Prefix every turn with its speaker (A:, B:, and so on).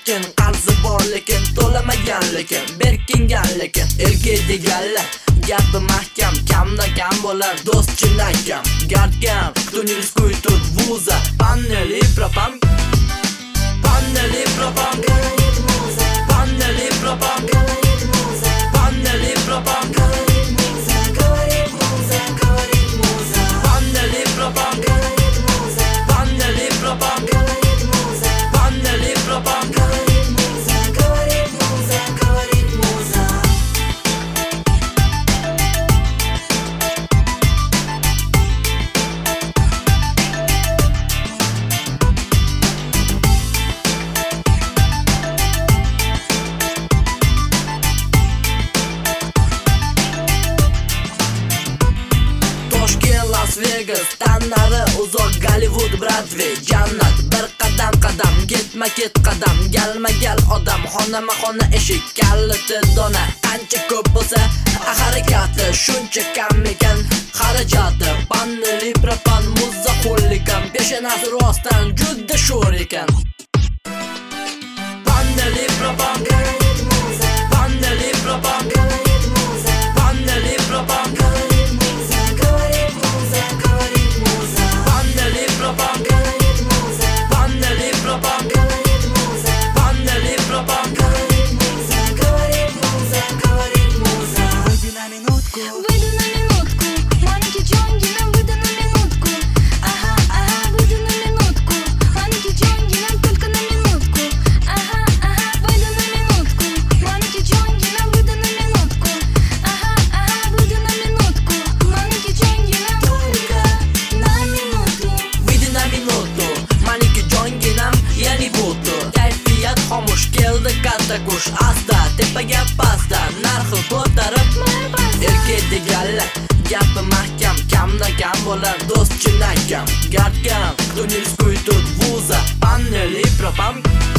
A: lekin qarzi bor lekin to'lamagan lekin berkingan lekin erkak deganlar gapi mahkam kamdan kam bo'lar do'st chinakam gardkam кто не рискует тот вуза панели пропам панели пропам
B: Говорит муза,
A: панели пропам
B: говорит муза,
A: панели пропам
B: говорит муза, говорит муза, говорит муза,
A: панели пропам
B: говорит муза,
A: панели пропам
B: говорит муза,
A: панели пропам
B: говорит муза, говорит муза, говорит муза.
A: Toshkent, Las Vegas, tanlari uzoq Gollivud, Broadway, jannat bir qadam ketma-ket qadam galma-gal odam xonama-xona eshik kaliti dona qancha ko'p bo'lsa harakati shuncha kam ekan xarajati panneli propan muzza qo'llikan peshanasi rostdan juda sho'r ekan panneli propan
B: Говорит муза,
A: panneli propan
B: говорит муза,
A: panneli propan
B: говорит муза, говорит муза, говорит муза,
A: panneli propan
B: говорит муза,
A: panneli propan
B: говорит муза,
A: panneli propan
B: говорит муза, говорит муза, говорит муза.
C: Выйди на минутку.
B: Выйду на минутку, маленький Джонги, нам выйду на минутку. Ага, ага, выйду на минутку, маленький Джонги, нам только на минутку. Ага, ага, выйду на минутку, маленький Джонги, нам выйду на минутку. Ага, ага, выйду на минутку, маленький Джонги, нам только на минуту.
A: Выйди на минуту, маленький jonginam yani butu kayfiyat xomush keldi katta kush asta tepaga pasta narxi ko'tarib erkak deganlar gapi mahkam kamdan kam bo'lar do'st chinakam gardkam кто не рискует тот вуза панели пропам